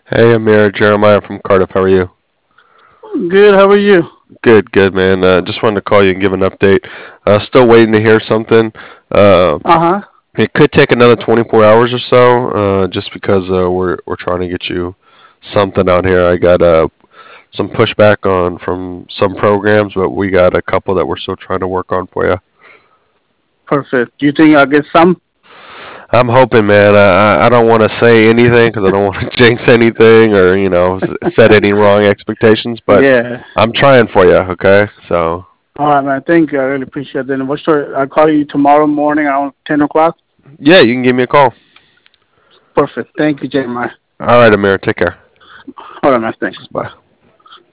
Hey, Amir, Jeremiah from Cardiff. How are you? Good. How are you? Good, good, man. Just wanted to call you and give an update. Still waiting to hear something. Uh, Uh huh. it could take another 24 hours or so, just because we're trying to get you something out here. I got some pushback on from some programs, but we got a couple that we're still trying to work on for you. Perfect. Do you think I'll get some? I'm hoping, man. I don't want to say anything because I don't want to jinx anything or set any wrong expectations. But Yeah. I'm trying for you. Okay, so. All right, man. Thank you. I really appreciate it. What's your? I'll call you tomorrow morning around 10 o'clock. Yeah, you can give me a call. Perfect. Thank you, Jeremiah. All right, Amir. Take care. All right, man. Thanks. Bye.